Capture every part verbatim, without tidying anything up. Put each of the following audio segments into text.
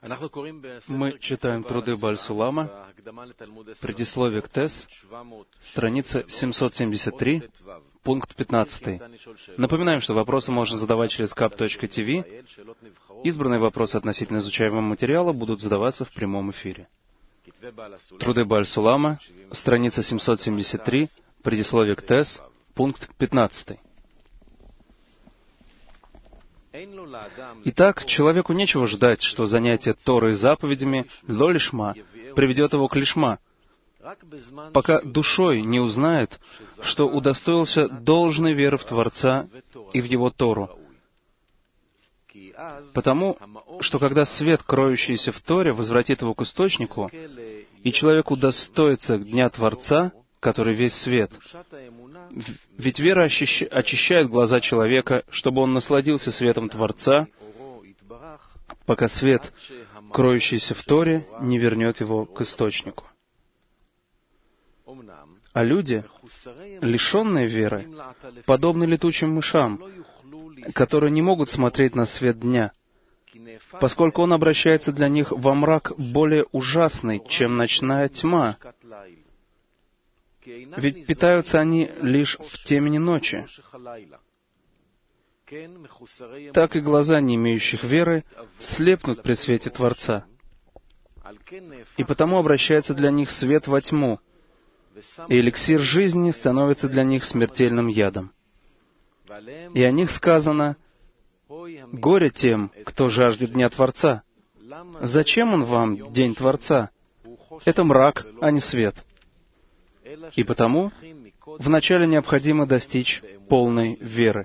Мы читаем труды Бааль Сулама, предисловие к Тес, страница семьсот семьдесят три, пункт пятнадцатый. Напоминаем, что вопросы можно задавать через кап точка ти ви. Избранные вопросы относительно изучаемого материала будут задаваться в прямом эфире. Труды Бааль Сулама, страница семьсот семьдесят три, предисловие к Тес, пункт пятнадцатый. Итак, человеку нечего ждать, что занятие Торой заповедями ло-лишма приведет его к лишма, пока душой не узнает, что удостоился должной веры в Творца и в Его Тору. Потому что когда свет, кроющийся в Торе, возвратит его к источнику, и человек удостоится Дня Творца, который весь свет. Ведь вера очищает глаза человека, чтобы он насладился светом Творца, пока свет, кроющийся в Торе, не вернет его к источнику. А люди, лишенные веры, подобны летучим мышам, которые не могут смотреть на свет дня, поскольку он обращается для них во мрак более ужасный, чем ночная тьма. Ведь питаются они лишь в темени ночи. Так и глаза, не имеющих веры, слепнут при свете Творца. И потому обращается для них свет во тьму, и эликсир жизни становится для них смертельным ядом. И о них сказано: «Горе тем, кто жаждет Дня Творца. Зачем он вам, День Творца? Это мрак, а не свет». И потому вначале необходимо достичь полной веры.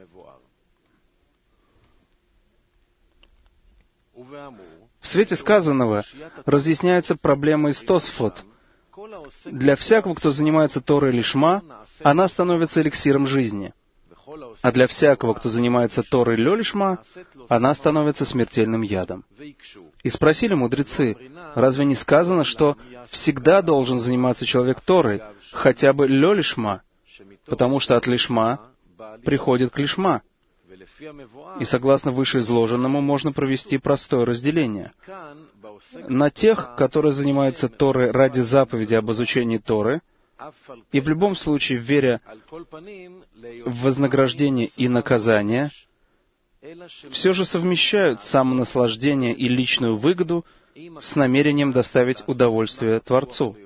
В свете сказанного разъясняется проблема из Тосфот. Для всякого, кто занимается Торой лишма, она становится эликсиром жизни. А для всякого, кто занимается Торой лё-лишма, она становится смертельным ядом. И спросили мудрецы: разве не сказано, что всегда должен заниматься человек Торой, хотя бы лё-лишма, потому что от лишма приходит к лишма? И согласно вышеизложенному можно провести простое разделение. На тех, которые занимаются Торой ради заповеди об изучении Торы, и в любом случае, веря в вознаграждение и наказание, все же совмещают самонаслаждение и личную выгоду с намерением доставить удовольствие Творцу.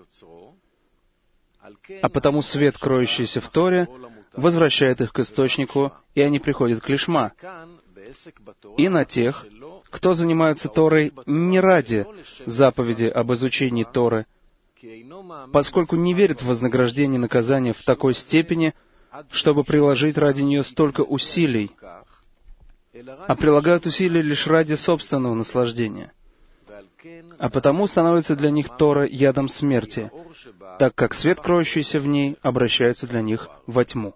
А потому свет, кроющийся в Торе, возвращает их к источнику, и они приходят к лишма. И на тех, кто занимается Торой не ради заповеди об изучении Торы, поскольку не верит в вознаграждение и наказание в такой степени, чтобы приложить ради нее столько усилий, а прилагают усилия лишь ради собственного наслаждения. А потому становится для них Тора ядом смерти, так как свет, кроющийся в ней, обращается для них во тьму.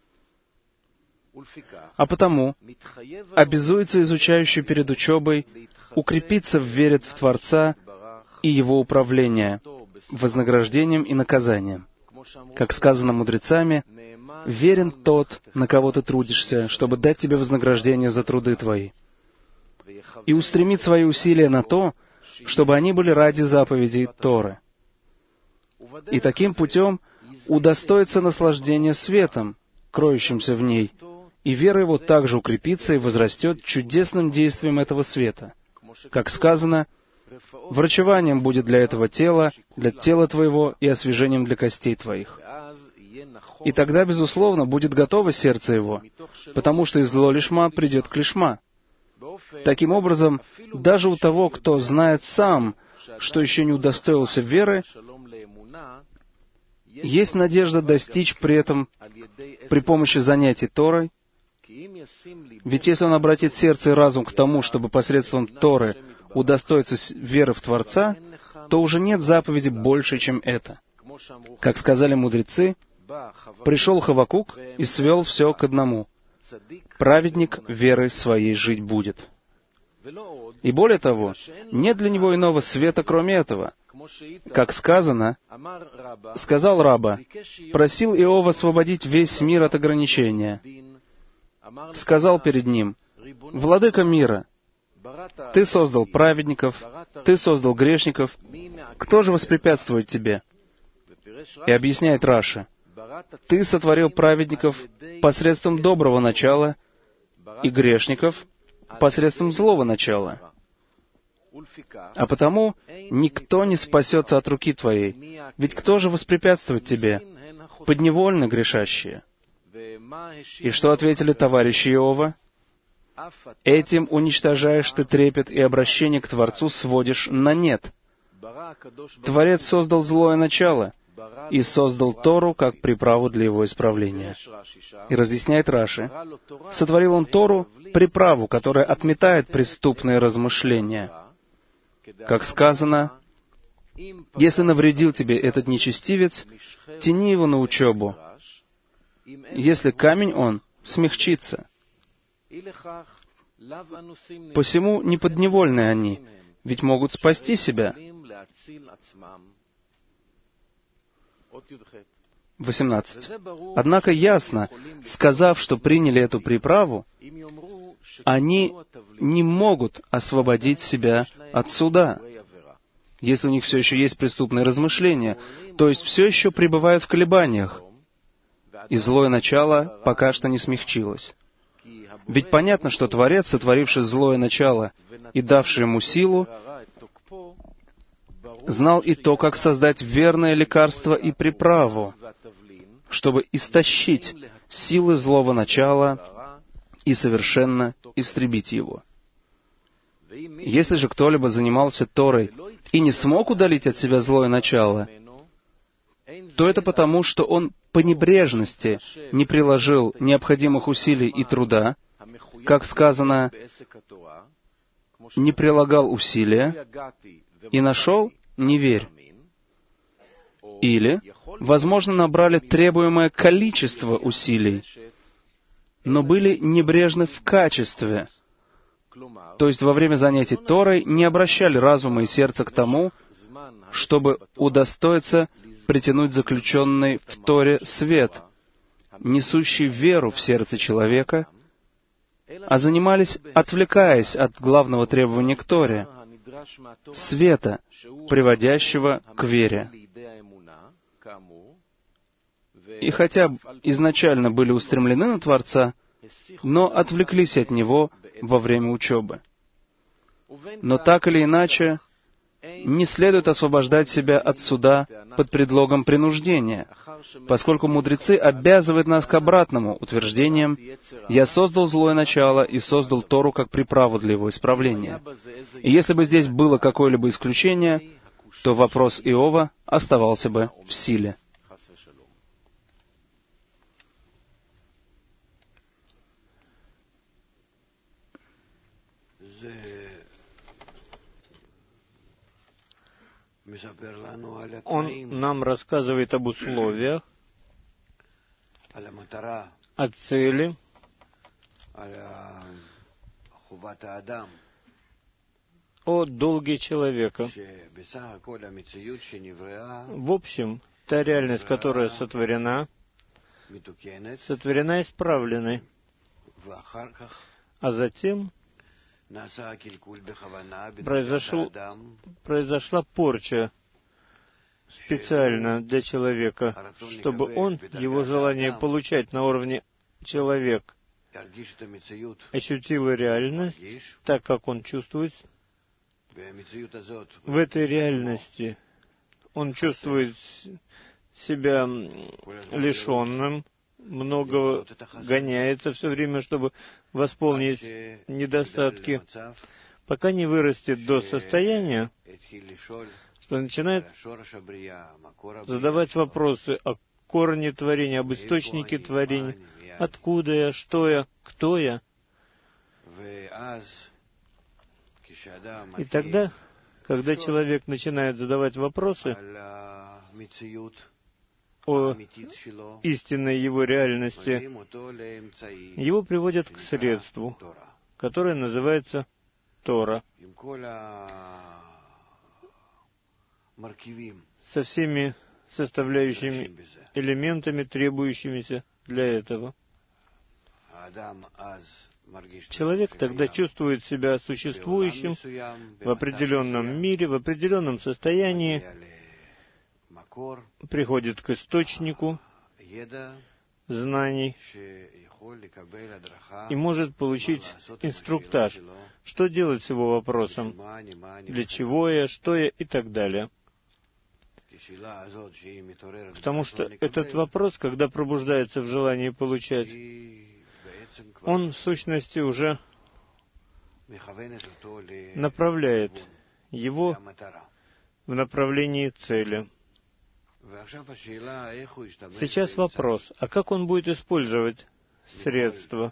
А потому обязуется изучающий перед учебой укрепиться в вере в Творца и Его управление, вознаграждением и наказанием. Как сказано мудрецами: «Верен тот, на кого ты трудишься, чтобы дать тебе вознаграждение за труды твои, и устремит свои усилия на то, чтобы они были ради заповедей Торы. И таким путем удостоится наслаждения светом, кроющимся в ней, и вера его также укрепится и возрастет чудесным действием этого света. Как сказано: врачеванием будет для этого тела, для тела твоего и освежением для костей твоих». И тогда, безусловно, будет готово сердце его, потому что из ло-лишма придет к лишма. Таким образом, даже у того, кто знает сам, что еще не удостоился веры, есть надежда достичь при этом при помощи занятий Торой. Ведь если он обратит сердце и разум к тому, чтобы посредством Торы удостоиться веры в Творца, то уже нет заповеди больше, чем это. Как сказали мудрецы: «Пришел Хавакук и свел все к одному. Праведник верой своей жить будет». И более того, нет для него иного света, кроме этого. Как сказано, сказал Раба: «Просил Иова освободить весь мир от ограничения. Сказал перед ним: Владыка мира, Ты создал праведников, Ты создал грешников. Кто же воспрепятствует Тебе? И объясняет Раши: Ты сотворил праведников посредством доброго начала и грешников посредством злого начала. А потому никто не спасется от руки Твоей. Ведь кто же воспрепятствует Тебе? Подневольно грешащие. И что ответили товарищи Иова? Этим уничтожаешь ты трепет и обращение к Творцу сводишь на нет. Творец создал злое начало и создал Тору как приправу для его исправления. И разъясняет Раши: сотворил он Тору приправу, которая отметает преступные размышления. Как сказано: если навредил тебе этот нечестивец, тяни его на учебу. Если камень он, смягчится. Посему неподневольны они, ведь могут спасти себя. восемнадцать. Однако ясно, сказав, что приняли эту приправу, они не могут освободить себя от суда, если у них все еще есть преступные размышления, то есть все еще пребывают в колебаниях, и злое начало пока что не смягчилось. Ведь понятно, что Творец, сотворивший злое начало и давший ему силу, знал и то, как создать верное лекарство и приправу, чтобы истощить силы злого начала и совершенно истребить его. Если же кто-либо занимался Торой и не смог удалить от себя злое начало, то это потому, что он по небрежности не приложил необходимых усилий и труда, как сказано, не прилагал усилия и нашел — не верь. Или, возможно, набрали требуемое количество усилий, но были небрежны в качестве, то есть во время занятий Торой не обращали разума и сердца к тому, чтобы удостоиться притянуть заключенный в Торе свет, несущий веру в сердце человека, а занимались, отвлекаясь от главного требования к Торе — света, приводящего к вере. И хотя изначально были устремлены на Творца, но отвлеклись от Него во время учебы. Но так или иначе, не следует освобождать себя от суда под предлогом принуждения, поскольку мудрецы обязывают нас к обратному утверждениям: «Я создал злое начало и создал Тору как приправу для его исправления». И если бы здесь было какое-либо исключение, то вопрос Иова оставался бы в силе. Он нам рассказывает об условиях, о цели, о долге человека. В общем, та реальность, которая сотворена, сотворена исправленной, а затем произошел, произошла порча специально для человека, чтобы он, его желание получать на уровне человек, ощутил реальность так, как он чувствует. В этой реальности он чувствует себя лишенным, много гоняется все время, чтобы восполнить недостатки, пока не вырастет до состояния, что начинает задавать вопросы о корне творения, об источнике творения, откуда я, что я, кто я. И тогда, когда человек начинает задавать вопросы о истинной его реальности, его приводят к средству, которое называется Тора, со всеми составляющими элементами, требующимися для этого. Человек тогда чувствует себя существующим в определенном мире, в определенном состоянии, приходит к источнику знаний и может получить инструктаж, что делать с его вопросом, для чего я, что я и так далее. Потому что этот вопрос, когда пробуждается в желании получать, он в сущности уже направляет его в направлении цели. Сейчас вопрос, а как он будет использовать средства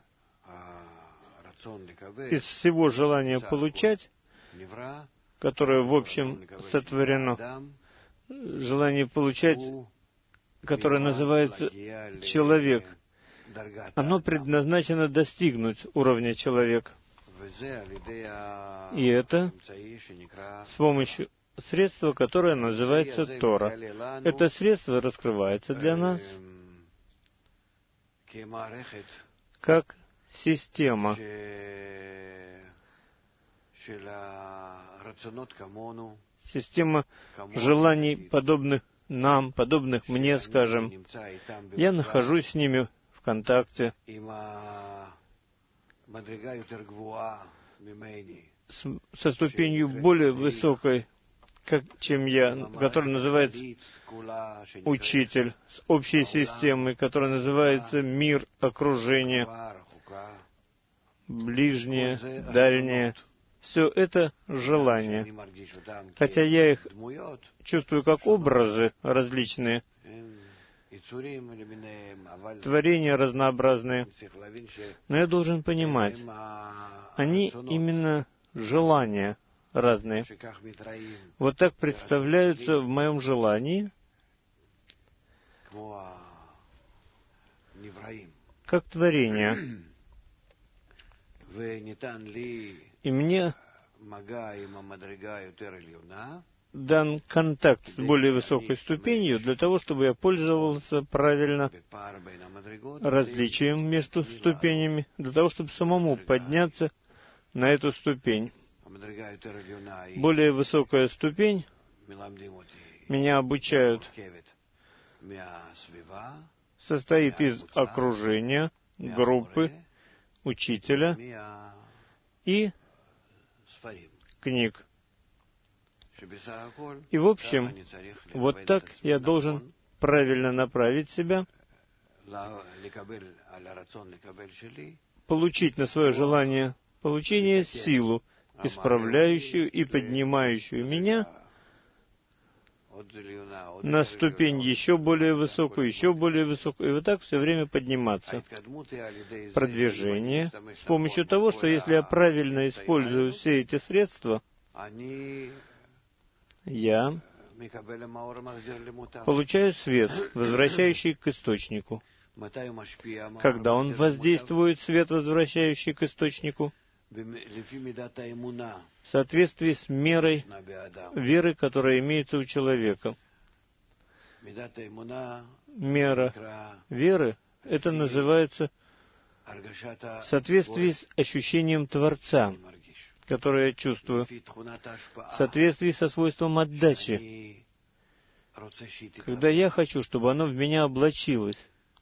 из всего желания получать, которое в общем сотворено, желание получать, которое называется человек, оно предназначено достигнуть уровня человека. И это с помощью средства, которое называется Тора. Это средство раскрывается для нас как система система желаний, подобных нам, подобных мне, скажем. Я нахожусь с ними в контакте, с, со ступенью более высокой, как, чем я, которая называется учитель, с общей системой, которая называется мир, окружение, ближнее, дальнее. Все это желания. Хотя я их чувствую как образы различные, творения разнообразные, но я должен понимать, они именно желания разные. Вот так представляются в моем желании, как творение. И мне дан контакт с более высокой ступенью для того, чтобы я пользовался правильно различием между ступенями, для того, чтобы самому подняться на эту ступень. Более высокая ступень меня обучают, состоит из окружения, группы, учителя и книг. И в общем, вот так я должен правильно направить себя, получить на свое желание получение силу, исправляющую и поднимающую меня на ступень еще более высокую, еще более высокую, и вот так все время подниматься. Продвижение с помощью того, что если я правильно использую все эти средства, я получаю свет, возвращающий к источнику. Когда он воздействует, свет, возвращающий к источнику, в соответствии с мерой веры, которая имеется у человека. Мера веры, это называется в соответствии с ощущением Творца, которое я чувствую, в соответствии со свойством отдачи, когда я хочу, чтобы оно в меня облачилось.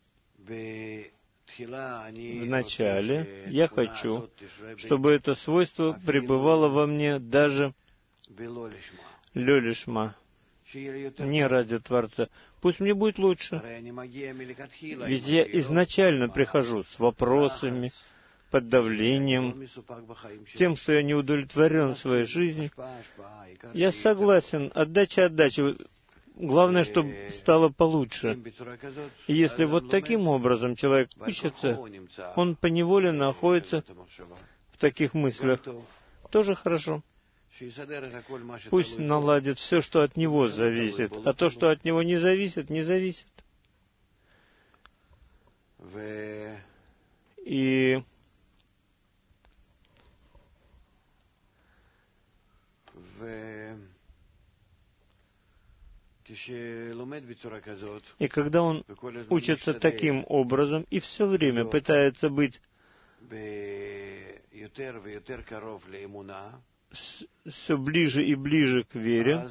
Вначале я хочу, чтобы это свойство пребывало во мне даже лёлишма, не ради Творца. Пусть мне будет лучше. Ведь я изначально прихожу с вопросами, под давлением, тем, что я не удовлетворен в своей жизни. Я согласен, отдача отдачи. Главное, чтобы стало получше. И если вот таким образом человек учится, он поневоле находится в таких мыслях. Тоже хорошо. Пусть наладит все, что от него зависит, а то, что от него не зависит, не зависит. И И когда он учится таким образом и все время пытается быть в все ближе и ближе к вере,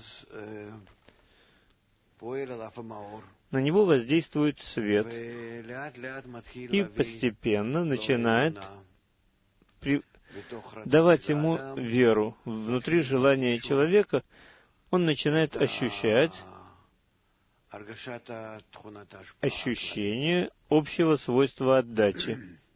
на него воздействует свет и постепенно начинает при... давать ему веру. Внутри желания человека он начинает ощущать ощущение общего свойства отдачи.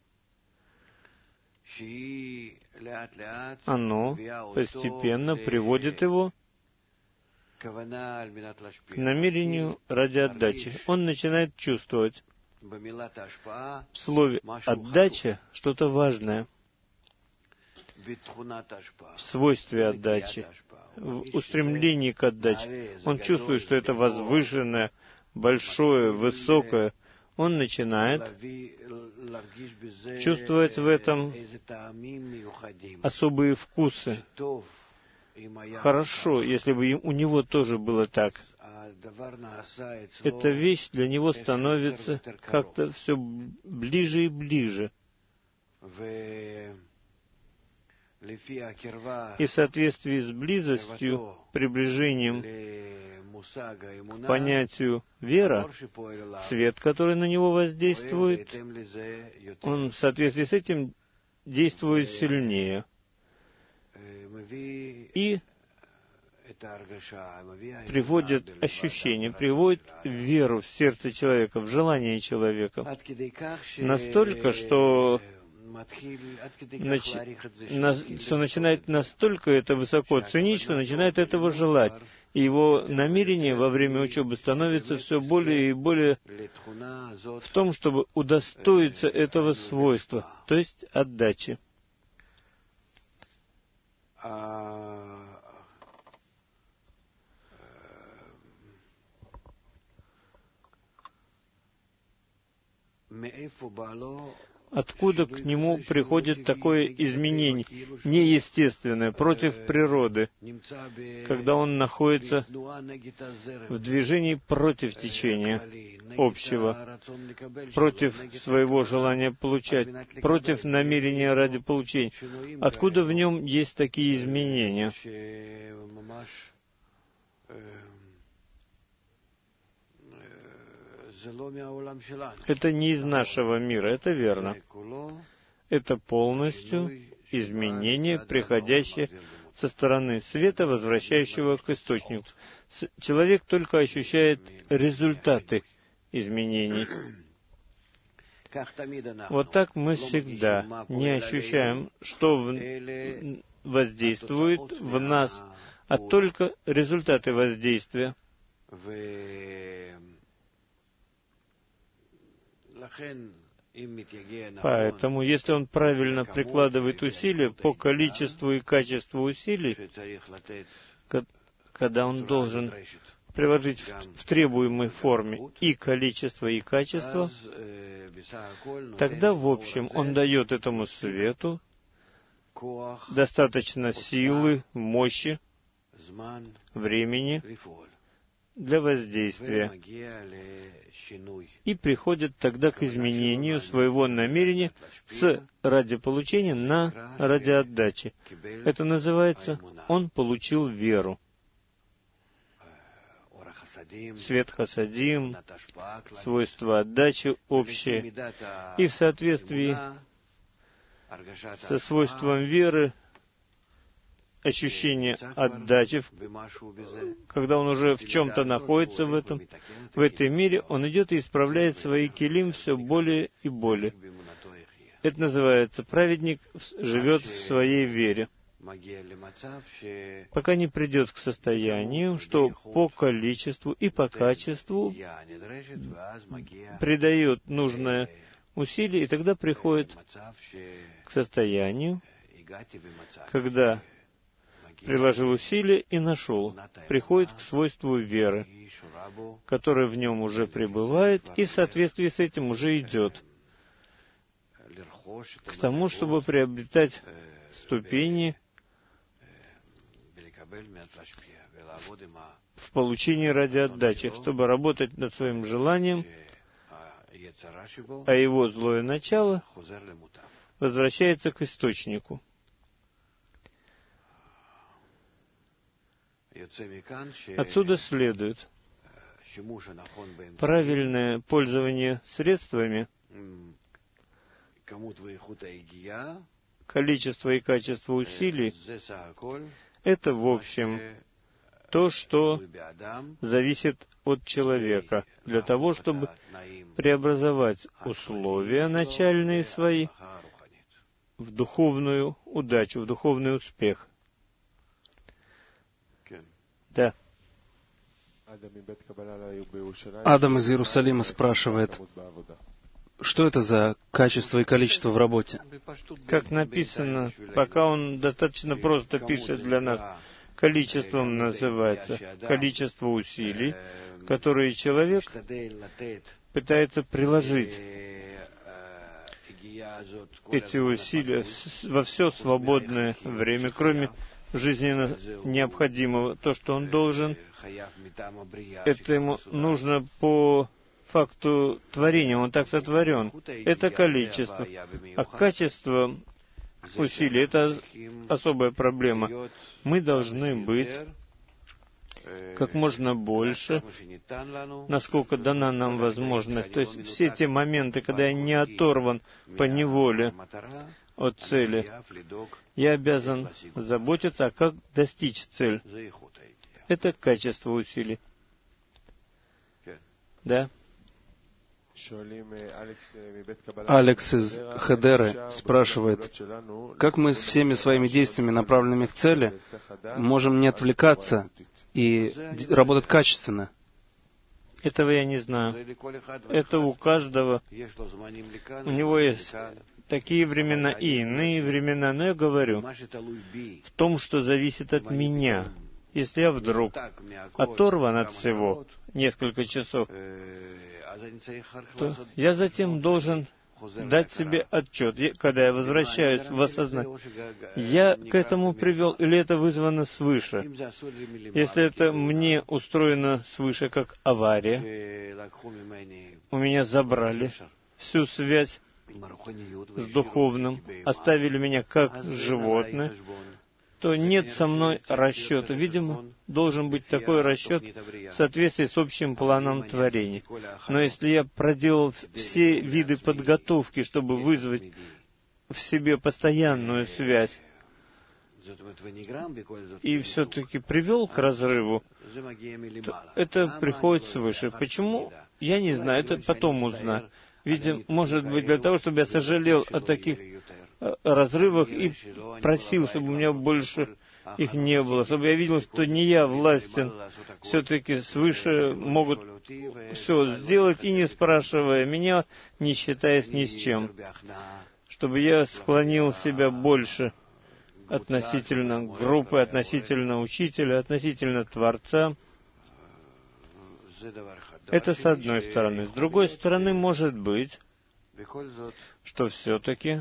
Оно постепенно приводит его к намерению ради отдачи. Он начинает чувствовать в слове «отдача» что-то важное, в свойстве отдачи, в устремлении к отдаче. Он чувствует, что это возвышенное, большое, высокое. Он начинает чувствовать в этом особые вкусы. Хорошо, если бы у него тоже было так. Эта вещь для него становится как-то все ближе и ближе. И в соответствии с близостью, приближением к понятию вера, свет, который на него воздействует, он в соответствии с этим действует сильнее. И приводит ощущение, приводит веру в сердце человека, в желание человека. Настолько, что Нач... на... что начинает настолько это высоко ценить, что начинает этого желать. И его намерение во время учебы становится все более и более в том, чтобы удостоиться этого свойства, то есть отдачи. Откуда к нему приходит такое изменение, неестественное, против природы, когда он находится в движении против течения общего, против своего желания получать, против намерения ради получения? Откуда в нем есть такие изменения? Это не из нашего мира, это верно. Это полностью изменение, приходящее со стороны света, возвращающего к источнику. Человек только ощущает результаты изменений. Вот так мы всегда не ощущаем, что в... воздействует в нас, а только результаты воздействия. Поэтому, если он правильно прикладывает усилия по количеству и качеству усилий, когда он должен приложить в требуемой форме и количество, и качество, тогда, в общем, он дает этому свету достаточно силы, мощи, времени для воздействия и приходит тогда к изменению своего намерения с ради получения на ради отдачи. Это называется «он получил веру». Свет хасадим, свойства отдачи общее. И в соответствии со свойством веры, ощущение отдачи, когда он уже в чем-то находится в этом, в этой мире, он идет и исправляет свои килим все более и более. Это называется, праведник живет в своей вере, пока не придет к состоянию, что по количеству и по качеству придает нужное усилие, и тогда приходит к состоянию, когда приложил усилия и нашел, приходит к свойству веры, которое в нем уже пребывает, и в соответствии с этим уже идет к тому, чтобы приобретать ступени в получении ради отдачи, чтобы работать над своим желанием, а его злое начало возвращается к источнику. Отсюда следует правильное пользование средствами, количество и качество усилий — это, в общем, то, что зависит от человека, для того, чтобы преобразовать условия начальные свои в духовную удачу, в духовный успех. Да. Адам из Иерусалима спрашивает, что это за качество и количество в работе? Как написано, пока он достаточно просто пишет для нас, количеством называется количество усилий, которые человек пытается приложить эти усилия во все свободное время, кроме жизненно необходимого. То, что он должен, это ему нужно по факту творения, он так сотворен. Это количество. А качество усилий — это особая проблема. Мы должны быть как можно больше, насколько дана нам возможность. То есть все те моменты, когда я не оторван по неволе от цели, я обязан заботиться, а как достичь цель. Это качество усилий. Да? Алекс из Хедеры спрашивает, как мы с всеми своими действиями, направленными к цели, можем не отвлекаться и работать качественно? Этого я не знаю. Это у каждого. У него есть такие времена и иные времена. Но я говорю, в том, что зависит от меня. Если я вдруг оторван от всего несколько часов, то я затем должен дать себе отчет, когда я возвращаюсь в осознание. Я к этому привел, или это вызвано свыше? Если это мне устроено свыше, как авария, у меня забрали всю связь с духовным, оставили меня как животное, то нет со мной расчета. Видимо, должен быть такой расчет в соответствии с общим планом творения. Но если я проделал все виды подготовки, чтобы вызвать в себе постоянную связь, и все-таки привел к разрыву, то это приходит свыше. Почему? Я не знаю, это потом узнаю. Видимо, может быть, для того, чтобы я сожалел о таких разрывах и просил, чтобы у меня больше их не было, чтобы я видел, что не я властен, все-таки свыше могут все сделать, и не спрашивая меня, не считаясь ни с чем, чтобы я склонил себя больше относительно группы, относительно учителя, относительно Творца. Это с одной стороны. С другой стороны, может быть, что все-таки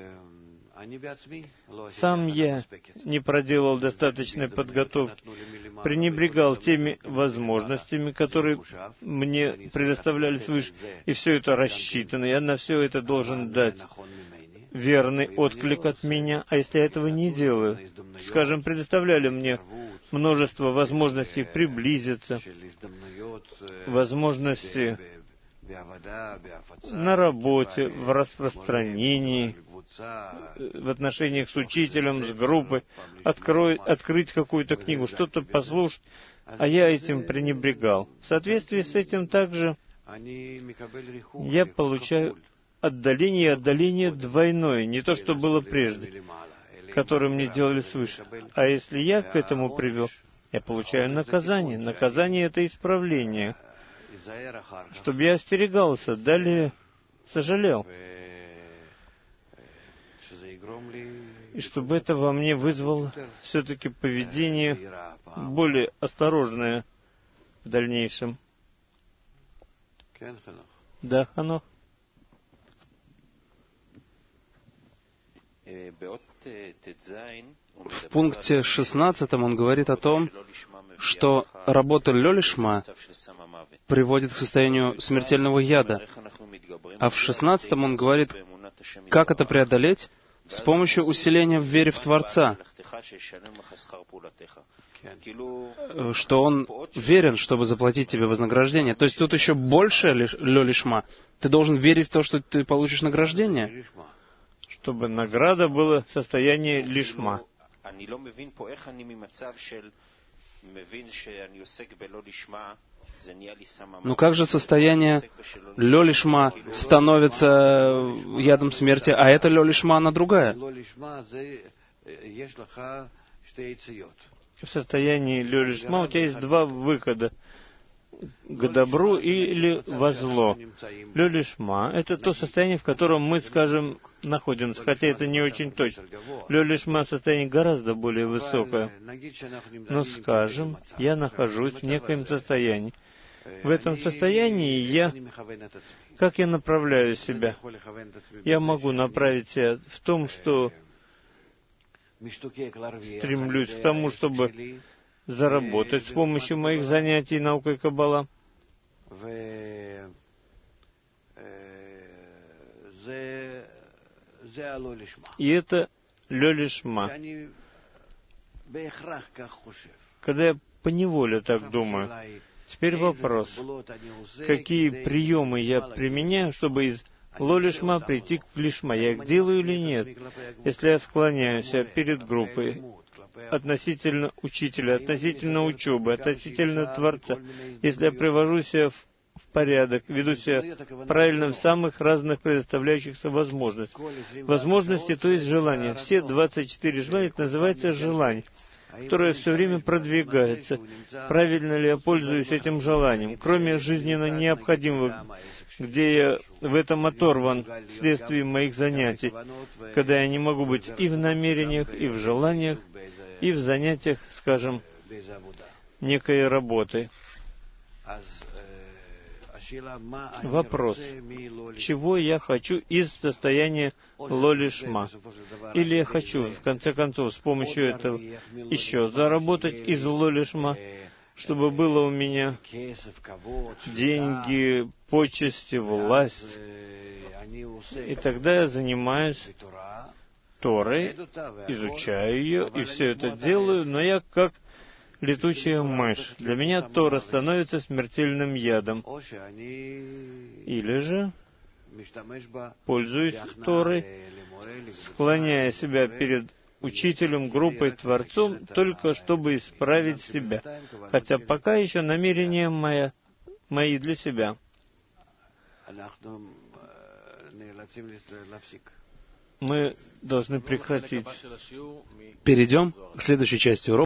сам я не проделал достаточной подготовки, пренебрегал теми возможностями, которые мне предоставляли свыше, и все это рассчитано. Я на все это должен дать верный отклик от меня. А если я этого не делаю, скажем, предоставляли мне множество возможностей приблизиться, возможности на работе, в распространении, в отношениях с учителем, с группой, открой, открыть какую-то книгу, что-то послушать, а я этим пренебрегал. В соответствии с этим также я получаю отдаление и отдаление двойное, не то, что было прежде, которое мне делали свыше. А если я к этому привел, я получаю наказание. Наказание — это исправление, чтобы я остерегался, далее сожалел. И чтобы это во мне вызвало все-таки поведение более осторожное в дальнейшем. Да, Ханох? В пункте шестнадцатом он говорит о том, что работа лё-лишма приводит к состоянию смертельного яда. А в шестнадцатом он говорит, как это преодолеть с помощью усиления в вере в Творца, что Он верен, чтобы заплатить тебе вознаграждение. То есть тут еще больше лё-лишма. Ты должен верить в то, что ты получишь награждение. Чтобы награда была в состоянии лишма. Но как же состояние лё-лишма становится ядом смерти, а это лё-лишма, она другая? В состоянии лё-лишма у тебя есть два выхода. К добру или во зло. Лё-лишма — это то состояние, в котором мы, скажем, находимся, хотя это не очень точно. Лё-лишма — состояние гораздо более высокое. Но, скажем, я нахожусь в некоем состоянии. В этом состоянии я... Как я направляю себя? Я могу направить себя в том, что стремлюсь к тому, чтобы заработать с помощью моих занятий наукой Каббала. И это лё-лишма. Когда я поневоле так думаю. Теперь вопрос, какие приемы я применяю, чтобы из ло-лишма прийти к лишма? Я их делаю или нет? Если я склоняюсь перед группой, относительно учителя, относительно учебы, относительно Творца, если я привожу себя в, в порядок, веду себя правильно в самых разных предоставляющихся возможностях. Возможности, то есть желания. Все двадцать четыре желания, это называется желание, которое все время продвигается. Правильно ли я пользуюсь этим желанием? Кроме жизненно необходимого, где я в этом оторван вследствие моих занятий, когда я не могу быть и в намерениях, и в желаниях, и в занятиях, скажем, некой работы. Вопрос, чего я хочу из состояния ло-лишма? Или я хочу, в конце концов, с помощью этого еще заработать из ло-лишма, чтобы было у меня деньги, почести, власть. И тогда я занимаюсь Торой, изучаю ее, и все это делаю, но я как летучая мышь. Для меня Тора становится смертельным ядом. Или же пользуюсь Торой, склоняя себя перед учителем, группой, Творцом, только чтобы исправить себя. Хотя пока еще намерения моя, мои для себя. Мы должны прекратить. Перейдем к следующей части урока.